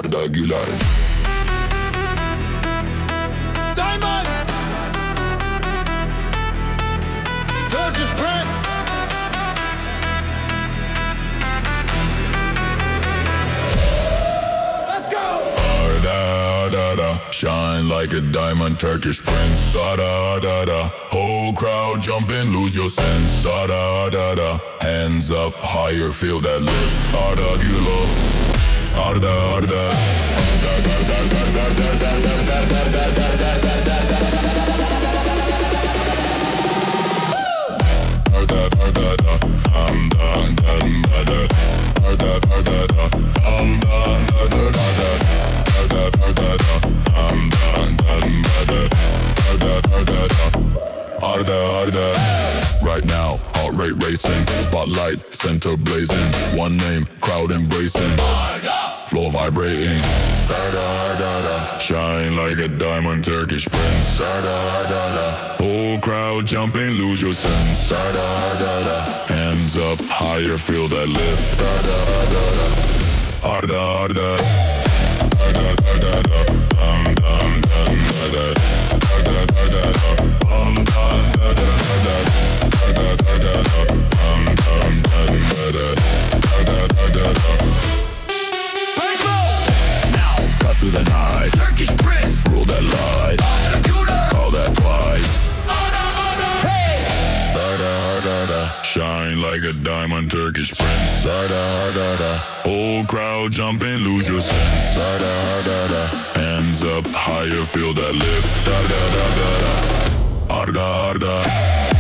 Arda Güler. Diamond, Turkish Prince. Let's go. Arda, Arda, shine like a diamond, Turkish Prince. Arda, Arda, whole crowd jumping, lose your sense. Arda, Arda, hands up higher, feel that lift. Arda Güler. Arda, Arda. Arda, Arda. Right now, heart rate racing, spotlight, center blazing, one name, crowd embracing, floor vibrating. Arda, Arda, Arda, shine like a diamond, Turkish Prince. Arda, Arda, Arda, whole crowd jumping, lose your sense. Arda, Arda, Arda, hands up higher, feel that lift. Arda, Arda, Arda, Arda, Arda, Arda, Arda, Arda, Arda, Arda, Arda, cut through the night, Turkish Prince. rule that light, Arda Güler. call that twice. Arda, Arda. Hey. Arda, Arda, Arda, shine like a diamond, Turkish Prince. Arda, Arda, Arda, whole crowd jumping, lose your sense. Arda, Arda, Arda, hands up higher, feel that lift. Arda, Arda, Arda, Arda, Arda.